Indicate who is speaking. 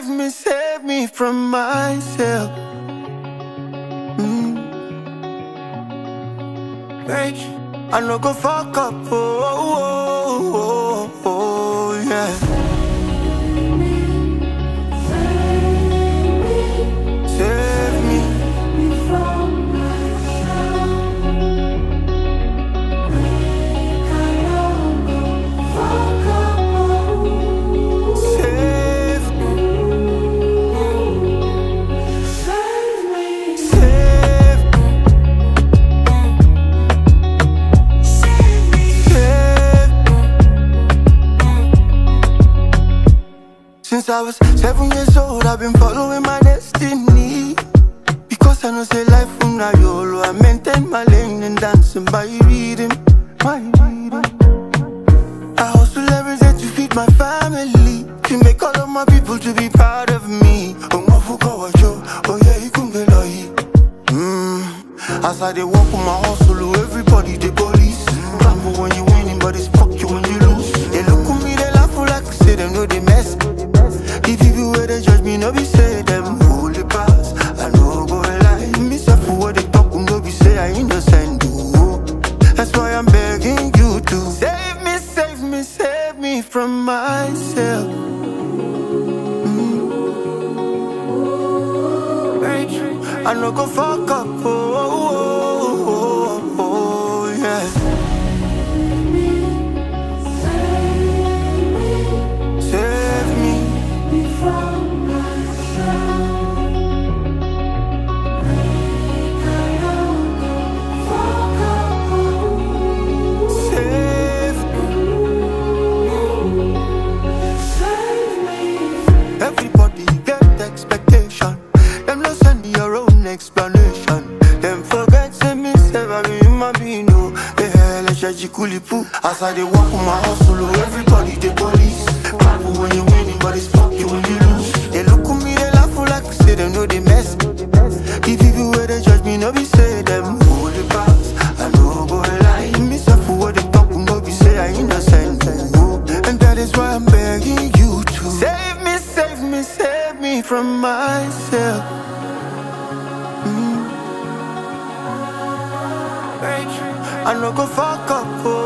Speaker 1: save me from myself. Hey, I no go fuck up, yeah. Save me from myself. Fuck up, save me. Save me. Save me. Since I was 7 years old, I've been following my destiny. Because I know say life from now YOLO, I maintain my lane and dancing by rhythm. I hustle every day to feed my family, to make all of my people to be proud of me. Oh yeah, you can be like. As I dey walk on my hustle, everybody they police. Rambo when you winning, but it's fuck you when you lose. They look at me, they laugh like say them know they mess. The people where they judge me, no be say them hold the pass. I know go lie, me say for what they talk, no be say I innocent. That's why I'm begging you to save me from myself. I no go fuck up, yeah. Save me from myself. Save me. Everybody get expectation. Them no send your own explanation. Them forget say me say I be human being. No, the hell is a jikulipu. As I dey walk on my hustle, everybody they police. Papa when you winning, but it's fuck you when you lose. They look at me, they laugh like say them know they mess. The people where they judge me, no be say them hold the pass. I know go lie, me say for what they talk, no be say I innocent. And that is why I'm begging you to save me from myself. I no go fuck up,